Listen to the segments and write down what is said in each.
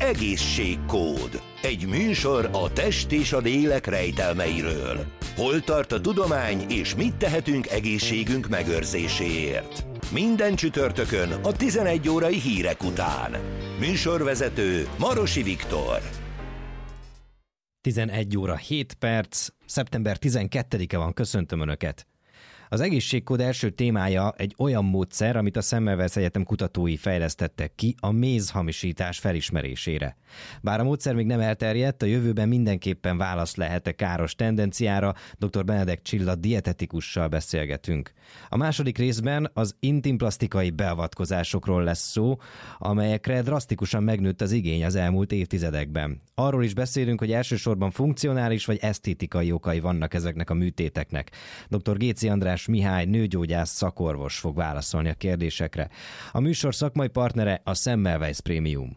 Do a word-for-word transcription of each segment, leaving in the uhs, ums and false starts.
Egészségkód. Egy műsor a test és a lélek rejtelmeiről. Hol tart a tudomány, és mit tehetünk egészségünk megőrzéséért? Minden csütörtökön a tizenegy órai hírek után. Műsorvezető Marosi Viktor. tizenegy óra hét perc, szeptember tizenkettedike van, köszöntöm Önöket! Az egészségkód első témája egy olyan módszer, amit a Semmelweis Egyetem kutatói fejlesztettek ki a mézhamisítás felismerésére. Bár a módszer még nem elterjedt, a jövőben mindenképpen válasz lehet a káros tendenciára, dr. Benedek Csilla dietetikussal beszélgetünk. A második részben az intimplasztikai beavatkozásokról lesz szó, amelyekre drasztikusan megnőtt az igény az elmúlt évtizedekben. Arról is beszélünk, hogy elsősorban funkcionális vagy esztétikai okai vannak ezeknek a műtéteknek. dr. Géczy András Mihály nőgyógyász szakorvos fog válaszolni a kérdésekre. A műsor szakmai partnere a Semmelweis Premium.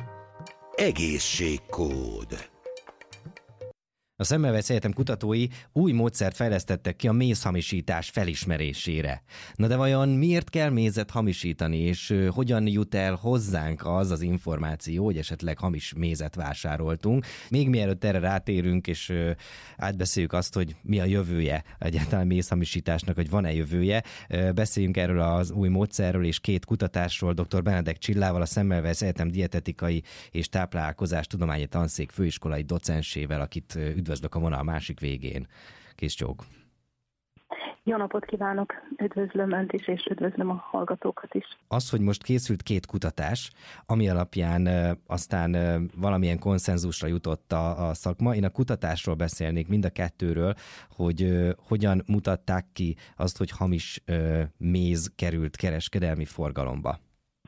Egészségkód. A Semmelweis Egyetem kutatói új módszert fejlesztettek ki a mézhamisítás felismerésére. Na de vajon miért kell mézet hamisítani, és hogyan jut el hozzánk az az információ, hogy esetleg hamis mézet vásároltunk? Még mielőtt erre rátérünk, és átbeszéljük azt, hogy mi a jövője egyáltalán mézhamisításnak, hogy van-e jövője, beszéljünk erről az új módszerről és két kutatásról dr. Benedek Csillával, a Semmelweis Egyetem dietetikai és táplálkozás tudományi tanszék főiskolai docensével, akit üdvözlök a vonal másik végén. Kész csók. Jó napot kívánok! Üdvözlöm Önt is, és üdvözlöm a hallgatókat is. Az, hogy most készült két kutatás, ami alapján e, aztán e, valamilyen konszenzusra jutott a, a szakma. Én a kutatásról beszélnék, mind a kettőről, hogy e, hogyan mutatták ki azt, hogy hamis e, méz került kereskedelmi forgalomba.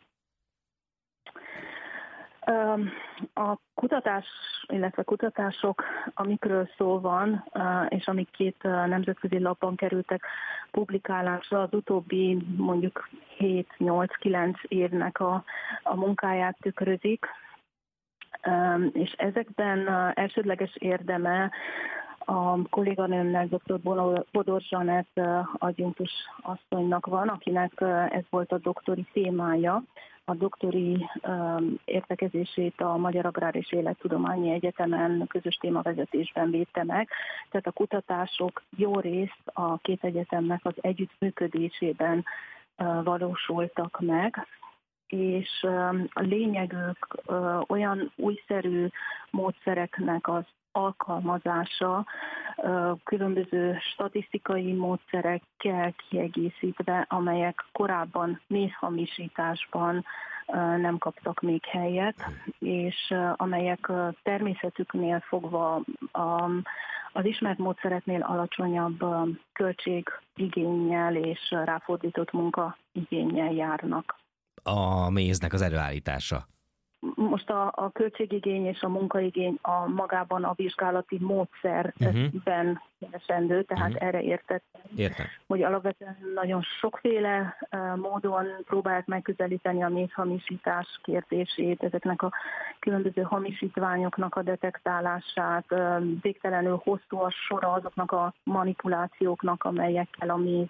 A kutatás, illetve kutatások, amikről szó van, és amik két nemzetközi lapban kerültek publikálásra, az utóbbi mondjuk hét-nyolc-kilenc évnek a, a munkáját tükrözik, és ezekben elsődleges érdeme a kolléganőmnek, dr. Bodor Zsanett adjunktus asszonynak van, akinek ez volt a doktori témája. A doktori um, értekezését a Magyar Agrár és Élettudományi Egyetemen közös témavezetésben védte meg. Tehát a kutatások jó részt a két egyetemnek az együttműködésében uh, valósultak meg, és um, a lényegük uh, olyan újszerű módszereknek az alkalmazása, különböző statisztikai módszerekkel kiegészítve, amelyek korábban mézhamisításban nem kaptak még helyet, és amelyek természetüknél fogva az ismert módszereknél alacsonyabb költségigénnyel és ráfordított munkaigénnyel járnak. A méznek az előállítása. Most a, a költségigény és a munkaigény a magában a vizsgálati módszerben uh-huh. keresendő, tehát uh-huh. erre értettem, Értem. hogy alapvetően nagyon sokféle uh, módon próbálják megközelíteni a mézhamisítás kérdését, ezeknek a különböző hamisítványoknak a detektálását, uh, végtelenül hosszú a sora azoknak a manipulációknak, amelyekkel a méz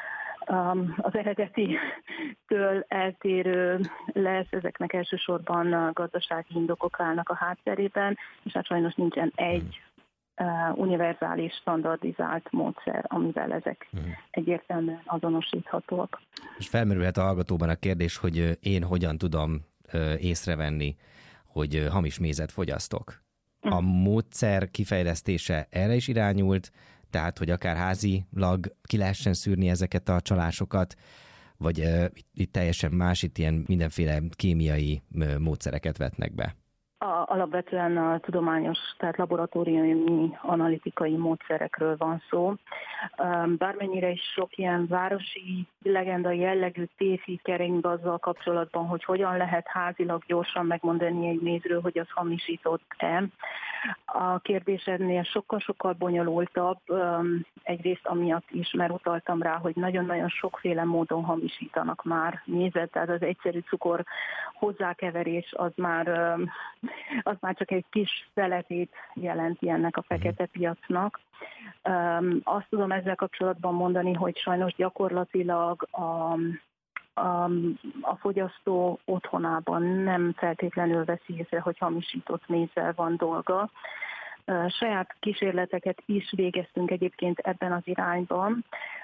az eredetitől eltérő lesz, ezeknek elsősorban gazdasági indokok állnak a hátterében, és hát sajnos nincsen egy uh, univerzális, standardizált módszer, amivel ezek hmm. egyértelműen azonosíthatóak. És felmerülhet a hallgatóban a kérdés, hogy én hogyan tudom észrevenni, hogy hamis mézet fogyasztok. Hmm. A módszer kifejlesztése erre is irányult, tehát, hogy akár házilag ki lehessen szűrni ezeket a csalásokat, vagy uh, itt, itt teljesen más, itt ilyen mindenféle kémiai uh, módszereket vetnek be. A, alapvetően a tudományos, tehát laboratóriumi analitikai módszerekről van szó. Bármennyire is sok ilyen városi legenda jellegű tévhit kering azzal kapcsolatban, hogy hogyan lehet házilag gyorsan megmondani egy mézről, hogy az hamisított-e. A kérdésednél sokkal-sokkal bonyolultabb, egyrészt amiatt is, mert utaltam rá, hogy nagyon-nagyon sokféle módon hamisítanak már mézet, tehát az egyszerű cukor hozzákeverés az már, az már csak egy kis szeletét jelenti ennek a fekete piacnak. Azt tudom ezzel kapcsolatban mondani, hogy sajnos gyakorlatilag a a, a fogyasztó otthonában nem feltétlenül veszi észre, hogy hamisított mézzel van dolga. Saját kísérleteket is végeztünk egyébként ebben az irányban.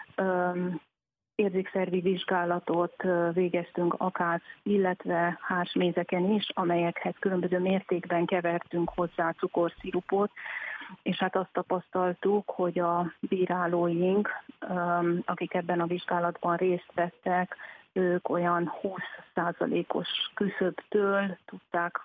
Érzékszervi vizsgálatot végeztünk akác, illetve hársmézeken is, amelyekhez különböző mértékben kevertünk hozzá cukorszirupot, és hát azt tapasztaltuk, hogy a bírálóink, akik ebben a vizsgálatban részt vettek, ők olyan húsz százalékos küszöbtől tudták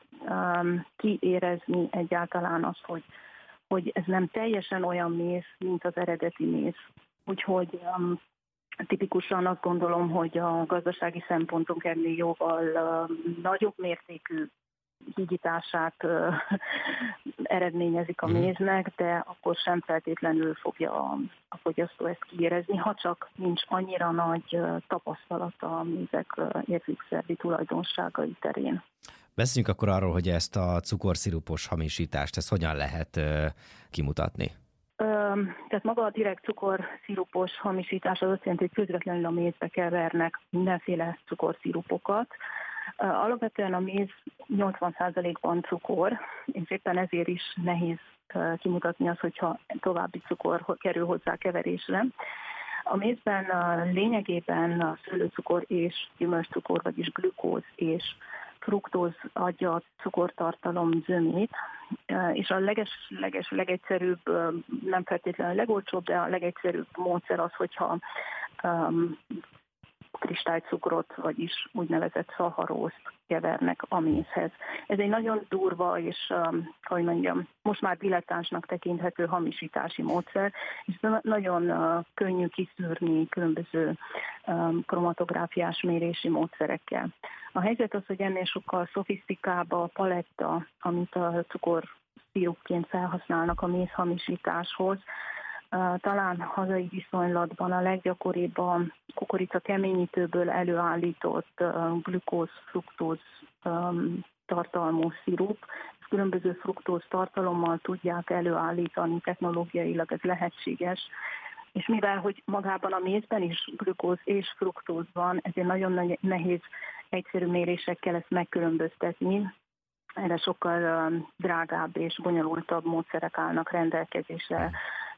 kiérezni egyáltalán azt, hogy, hogy ez nem teljesen olyan méz, mint az eredeti méz. Úgyhogy tipikusan azt gondolom, hogy a gazdasági szempontok ennél jóval nagyobb mértékű hígítását eredményezik a méznek, de akkor sem feltétlenül fogja a, a fogyasztó ezt kiérezni, ha csak nincs annyira nagy tapasztalata a mézek érzékszervi tulajdonságai terén. Beszéljünk akkor arról, hogy ezt a cukorszirupos hamisítást, ezt hogyan lehet kimutatni? Tehát maga a direkt cukorszirupos hamisítás az azt jelenti, hogy közvetlenül a mézbe kevernek mindenféle cukorszirupokat. Alapvetően a méz nyolcvan százalékban cukor, és éppen ezért is nehéz kimutatni azt, hogyha további cukor kerül hozzá keverésre. A mézben lényegében a szőlőcukor és gyümölcscukor, vagyis glükóz és fruktóz adja a cukortartalom zömét, és a leges, leges, legegyszerűbb, nem feltétlenül a legolcsóbb, de a legegyszerűbb módszer az, hogyha um, kristálycukrot, vagyis úgynevezett szaharózt kevernek a mézhez. Ez egy nagyon durva és, um, hogy mondjam, most már dilettánsnak tekinthető hamisítási módszer, és nagyon uh, könnyű kiszűrni különböző um, kromatográfiás mérési módszerekkel. A helyzet az, hogy ennél sokkal szofisztikáltabb a paletta, amit a cukorszirupként felhasználnak a mézhamisításhoz. Talán hazai viszonylatban a leggyakoribb a kukorica keményítőből előállított glükóz, fruktóz tartalmú szirup. Különböző fruktóz tartalommal tudják előállítani, technológiailag ez lehetséges. És mivel, hogy magában a mézben is glükóz és fruktóz van, ezért nagyon nehéz egyszerű mérésekkel ezt megkülönböztetni. Erre sokkal drágább és bonyolultabb módszerek állnak rendelkezésre.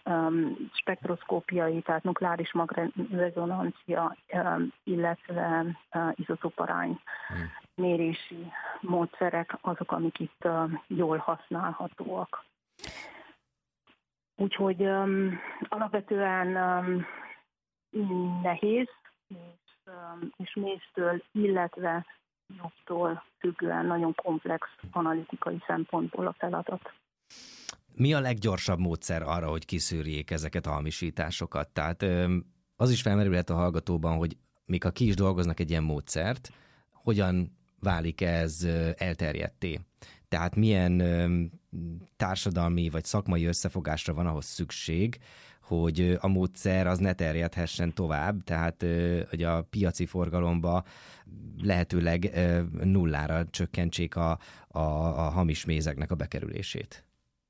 Spektroszkópiai, tehát nukleáris magrezonancia, illetve izotoparány mérési módszerek azok, amik itt jól használhatóak. Úgyhogy um, alapvetően um, nehéz, és, um, és méztől, illetve jobbtól függően nagyon komplex analitikai szempontból a feladat. Mi a leggyorsabb módszer arra, hogy kiszűrjék ezeket a hamisításokat? Tehát az is felmerülhet a hallgatóban, hogy még ha ki is dolgoznak egy ilyen módszert, hogyan válik ez elterjedté? Tehát milyen társadalmi vagy szakmai összefogásra van ahhoz szükség, hogy a módszer az ne terjedhessen tovább, tehát hogy a piaci forgalomba lehetőleg nullára csökkentsék a, a, a hamis mézeknek a bekerülését.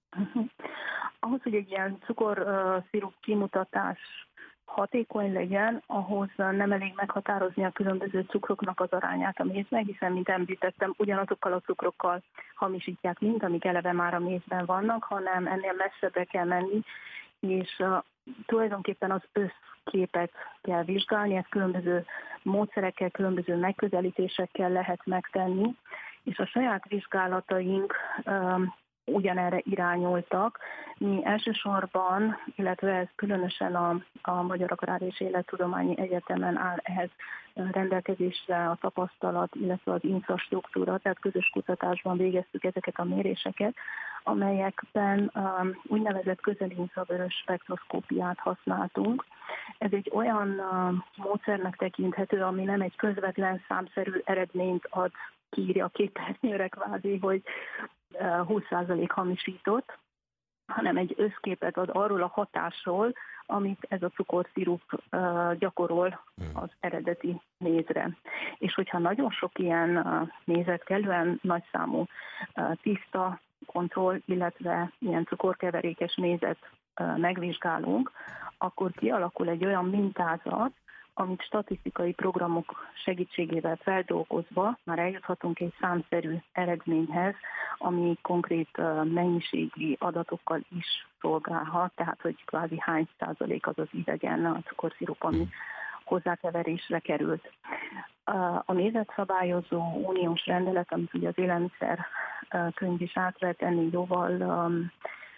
Ahhoz, hogy egy ilyen cukorszirup kimutatás hatékony legyen, ahhoz nem elég meghatározni a különböző cukroknak az arányát a mézben, hiszen, mint említettem, ugyanazokkal a cukrokkal hamisítják, mint amik eleve már a mézben vannak, hanem ennél messzebbre kell menni, és uh, tulajdonképpen az összképet kell vizsgálni, ezt különböző módszerekkel, különböző megközelítésekkel lehet megtenni, és a saját vizsgálataink uh, ugyanerre irányultak. Mi elsősorban, illetve ez különösen a, a Magyar Agrár és Élettudományi Egyetemen áll ehhez rendelkezésre a tapasztalat, illetve az infrastruktúra, tehát közös kutatásban végeztük ezeket a méréseket, amelyekben um, úgynevezett közelinfravörös spektroszkópiát használtunk. Ez egy olyan uh, módszernek tekinthető, ami nem egy közvetlen számszerű eredményt ad, kiírja a képernyőre kvázi, hogy húsz százalék hamisított, hanem egy összképet ad arról a hatásról, amit ez a cukorszirup gyakorol az eredeti mézre. És hogyha nagyon sok ilyen mézet, kellően nagyszámú tiszta kontroll, illetve ilyen cukorkeverékes mézet megvizsgálunk, akkor kialakul egy olyan mintázat, amit statisztikai programok segítségével feldolgozva már eljuthatunk egy számszerű eredményhez, ami konkrét mennyiségi adatokkal is szolgálhat, tehát hogy kvázi hány százalék az az idegen a cukorszirup, ami hozzákeverésre került. A mézet szabályozó uniós rendelet, amit ugye az élelmiszer könyv is átvett, ennél jóval um,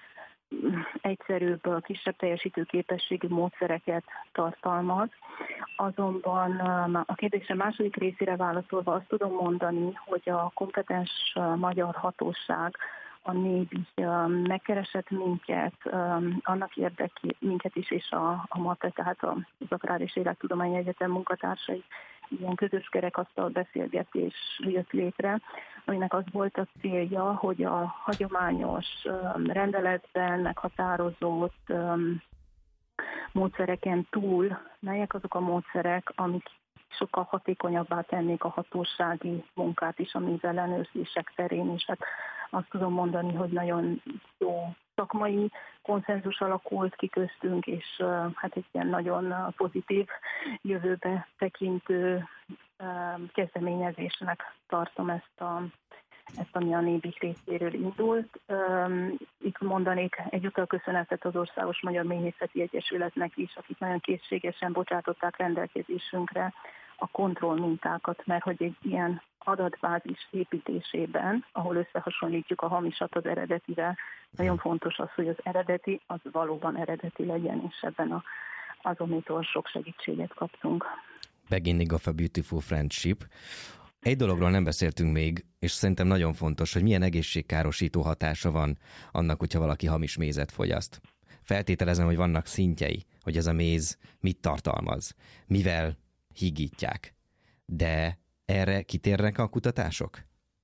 egyszerűbb, kisebb teljesítő képességű módszereket tartalmaz. Azonban um, a kérdésre második részére válaszolva azt tudom mondani, hogy a kompetens uh, magyar hatóság, a NÉB um, megkeresett minket, um, annak érdeké, minket is, és a, a MATE, tehát az Agrár és Élettudományi Egyetem munkatársai, ilyen közös kerekasztal beszélgetés jött létre, aminek az volt a célja, hogy a hagyományos um, rendeletben meghatározott um, módszereken túl, melyek azok a módszerek, amik sokkal hatékonyabbá tennék a hatósági munkát is a mézellenőrzések terén, és hát azt tudom mondani, hogy nagyon jó szakmai konszenzus alakult ki köztünk, és uh, hát egy ilyen nagyon pozitív, jövőbe tekintő uh, kezdeményezésnek tartom ezt, a, ezt ami a NÉBIK részéről indult. Um, itt mondanék egyúttal köszönetet az Országos Magyar Méhészeti Egyesületnek is, akik nagyon készségesen bocsátották rendelkezésünkre a kontrollmintákat, mert hogy egy ilyen adatbázis építésében, ahol összehasonlítjuk a hamisat az eredetivel, nagyon fontos az, hogy az eredeti, az valóban eredeti legyen, és ebben a, azomitól sok segítséget kaptunk. Beginning of a beautiful friendship. Egy dologról nem beszéltünk még, és szerintem nagyon fontos, hogy milyen egészségkárosító hatása van annak, hogyha valaki hamis mézet fogyaszt. Feltételezem, hogy vannak szintjei, hogy ez a méz mit tartalmaz, mivel hígítják, de erre kitérnek a kutatások?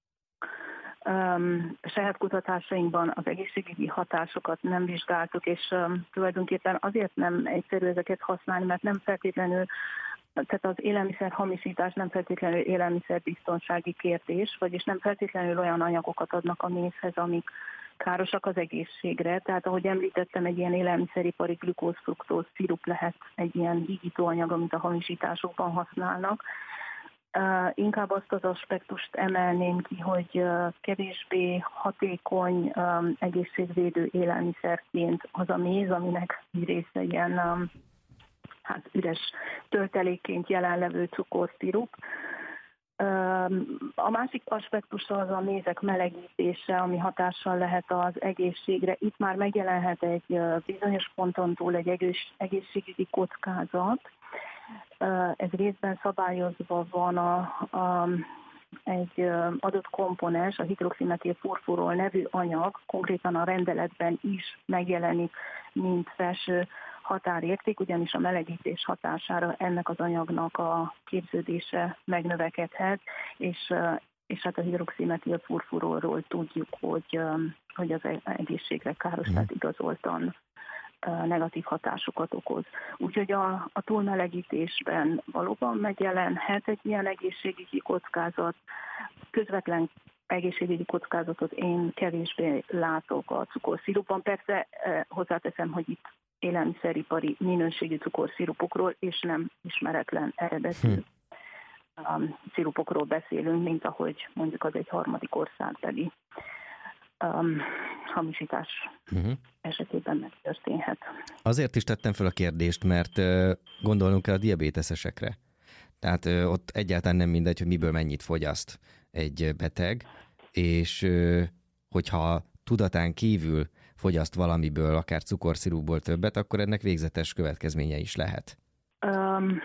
Um, saját kutatásainkban az egészségügyi hatásokat nem vizsgáltuk, és um, tulajdonképpen azért nem egyszerű ezeket használni, mert nem feltétlenül, tehát az élelmiszer hamisítás nem feltétlenül élelmiszerbiztonsági kérdés, vagyis nem feltétlenül olyan anyagokat adnak a mézhez, amik károsak az egészségre. Tehát ahogy említettem, egy ilyen élelmiszeripari glükóz-fruktóz szirup lehet egy ilyen hígítóanyag, amit a hamisításokban használnak. Uh, inkább azt az aspektust emelném ki, hogy uh, kevésbé hatékony um, egészségvédő élelmiszerként az a méz, aminek egy része ilyen um, hát üres töltelékként jelenlevő cukorszirup. Um, a másik aspektus az a mézek melegítése, ami hatással lehet az egészségre. Itt már megjelenhet egy uh, bizonyos ponton túl egy egész, egészségügyi kockázat. Ez részben szabályozva van a, a, egy adott komponens, a hidroximetil-furfurol nevű anyag, konkrétan a rendeletben is megjelenik, mint felső határérték, ugyanis a melegítés hatására ennek az anyagnak a képződése megnövekedhet, és, és hát a hidroximetil-furfurolról tudjuk, hogy, hogy az egészségre káros, tehát igazoltan negatív hatásokat okoz. Úgyhogy a, a túlmelegítésben valóban megjelenhet egy ilyen egészségügyi kockázat. Közvetlen egészségügyi kockázatot én kevésbé látok a cukorszirupban. Persze eh, hozzáteszem, hogy itt élelmiszeripari minőségű cukorszirupokról és nem ismeretlen eredetű hm. um, szirupokról beszélünk, mint ahogy mondjuk az egy harmadik országbeli Um, hamisítás uh-huh. esetében megtörténhet. Azért is tettem fel a kérdést, mert uh, gondolnunk kell a diabétesesekre. Tehát uh, ott egyáltalán nem mindegy, hogy miből mennyit fogyaszt egy beteg, és uh, hogyha tudatán kívül fogyaszt valamiből, akár cukorszirupból többet, akkor ennek végzetes következménye is lehet. Um,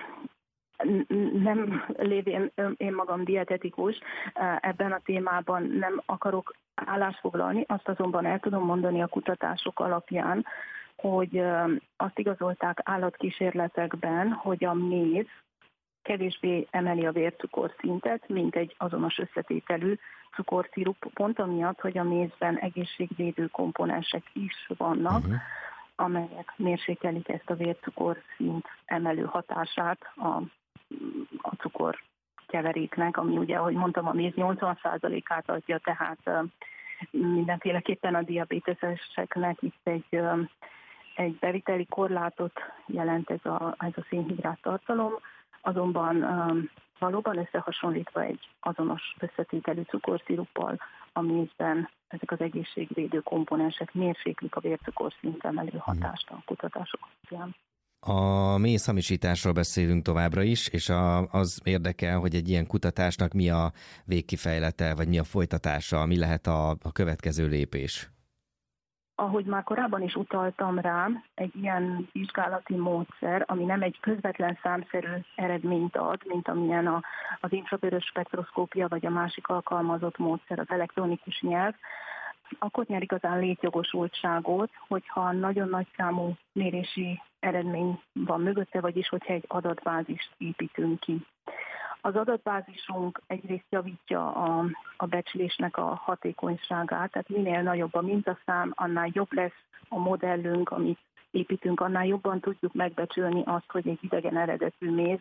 nem lévén én magam dietetikus, ebben a témában nem akarok állást foglalni, azt azonban el tudom mondani a kutatások alapján, hogy azt igazolták állatkísérletekben, hogy a méz kevésbé emeli a vércukorszintet, mint egy azonos összetételű cukorszirup, pont amiatt, hogy a mézben egészségvédő komponensek is vannak, uh-huh. amelyek mérsékelik ezt a vércukorszint emelő hatását a a cukorkeveréknek, ami ugye, ahogy mondtam, a méz nyolcvan százalékát adja, tehát mindenféleképpen a diabéteseseknek itt egy, egy beviteli korlátot jelent ez a, ez a szénhidrát tartalom. azonban valóban összehasonlítva egy azonos összetételű cukorsziruppal a mézben ezek az egészségvédő komponensek mérséklik a vércukorszint emelő hatást a kutatások alapján. A mézhamisításról beszélünk továbbra is, és a, az érdekel, hogy egy ilyen kutatásnak mi a végkifejlete, vagy mi a folytatása, mi lehet a, a következő lépés. Ahogy már korábban is utaltam rá, egy ilyen vizsgálati módszer, ami nem egy közvetlen számszerű eredményt ad, mint amilyen a, az infravörös spektroszkópia, vagy a másik alkalmazott módszer, az elektronikus nyelv, akkor nyer igazán létjogosultságot, hogyha nagyon nagy számú mérési eredmény van mögötte, vagyis hogyha egy adatbázist építünk ki. Az adatbázisunk egyrészt javítja a, a becslésnek a hatékonyságát, tehát minél nagyobb a mintaszám, annál jobb lesz a modellünk, amit építünk, annál jobban tudjuk megbecsülni azt, hogy egy idegen eredetű méz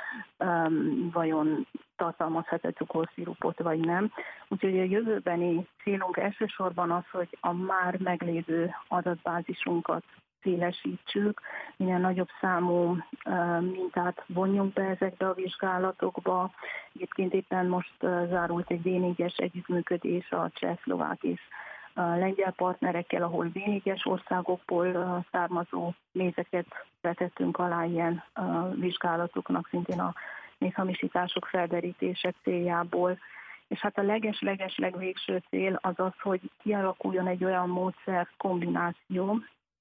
um, vajon tartalmazhat-e cukorszirupot, vagy nem. Úgyhogy a jövőbeni célunk elsősorban az, hogy a már meglévő adatbázisunkat szélesítsük, minél nagyobb számú uh, mintát vonjunk be ezekbe a vizsgálatokba. Egyébként éppen most uh, zárult egy vé négyes együttműködés a cseh, szlovák és uh, lengyel partnerekkel, ahol vé négyes országokból uh, származó mézeket vetettünk alá ilyen uh, vizsgálatoknak, szintén a mézhamisítások felderítése céljából. És hát a leges-leges legvégső cél az az, hogy kialakuljon egy olyan módszer kombináció,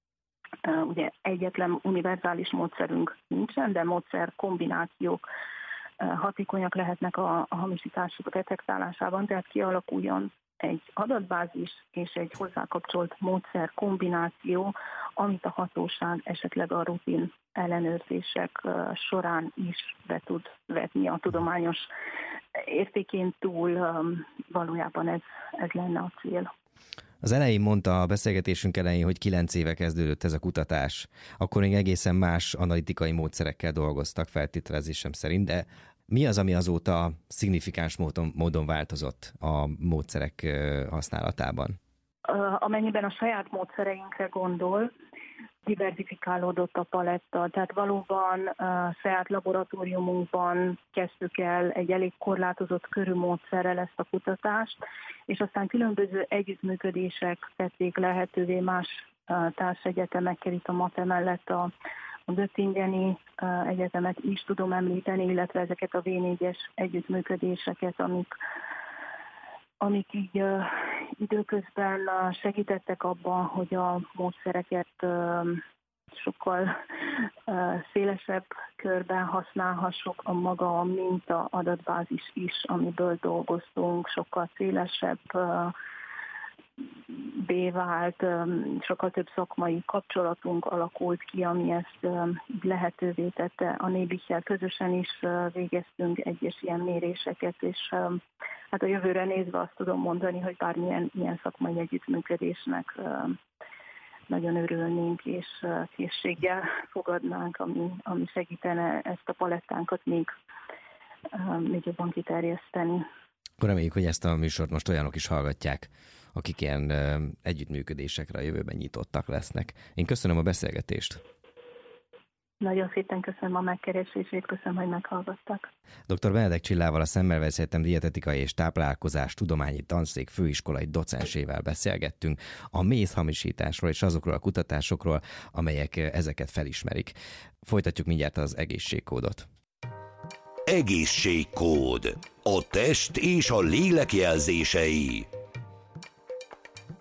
ugye egyetlen univerzális módszerünk nincsen, de módszer kombinációk hatékonyak lehetnek a, a hamisítások detektálásában, tehát kialakuljon egy adatbázis és egy hozzákapcsolt módszer kombináció, amit a hatóság esetleg a rutin ellenőrzések során is be tud vetni a tudományos értékén túl, valójában ez, ez lenne a cél. Az elején mondta a beszélgetésünk elején, hogy kilenc éve kezdődött ez a kutatás. Akkor még egészen más analitikai módszerekkel dolgoztak, feltételezésem szerint, de mi az, ami azóta szignifikáns módon, módon változott a módszerek használatában? Amennyiben a saját módszereinkre gondol, diversifikálódott a paletta, tehát valóban a saját laboratóriumunkban kezdtük el egy elég korlátozott körű módszerrel ezt a kutatást, és aztán különböző együttműködések tették lehetővé más társegyetemekkel, itt a MATE mellett a, a Göttingeni egyetemet is tudom említeni, illetve ezeket a vé négyes együttműködéseket, amik amik így uh, időközben uh, segítettek abban, hogy a módszereket uh, sokkal uh, szélesebb körben használhassuk, a maga a minta adatbázis is, amiből dolgoztunk, sokkal szélesebb uh, vált, um, sokkal több szakmai kapcsolatunk alakult ki, ami ezt um, lehetővé tette. A Nébichel közösen is uh, végeztünk egyes ilyen méréseket, és um, hát a jövőre nézve azt tudom mondani, hogy bármilyen ilyen szakmai együttműködésnek um, nagyon örülnénk, és uh, készséggel fogadnánk, ami, ami segítene ezt a palettánkat még, um, még jobban kiterjeszteni. Akkor reméljük, hogy ezt a műsort most olyanok is hallgatják, akik ilyen együttműködésekre a jövőben nyitottak lesznek. Én köszönöm a beszélgetést. Nagyon szépen köszönöm a megkeresését, köszönöm, hogy meghallgattak. doktor Benedek Csillával, a Semmelweis Egyetem dietetikai és táplálkozás tudományi tanszék főiskolai docensével beszélgettünk a mézhamisításról és azokról a kutatásokról, amelyek ezeket felismerik. Folytatjuk mindjárt az egészségkódot. Egészségkód. A test és a lélek jelzései.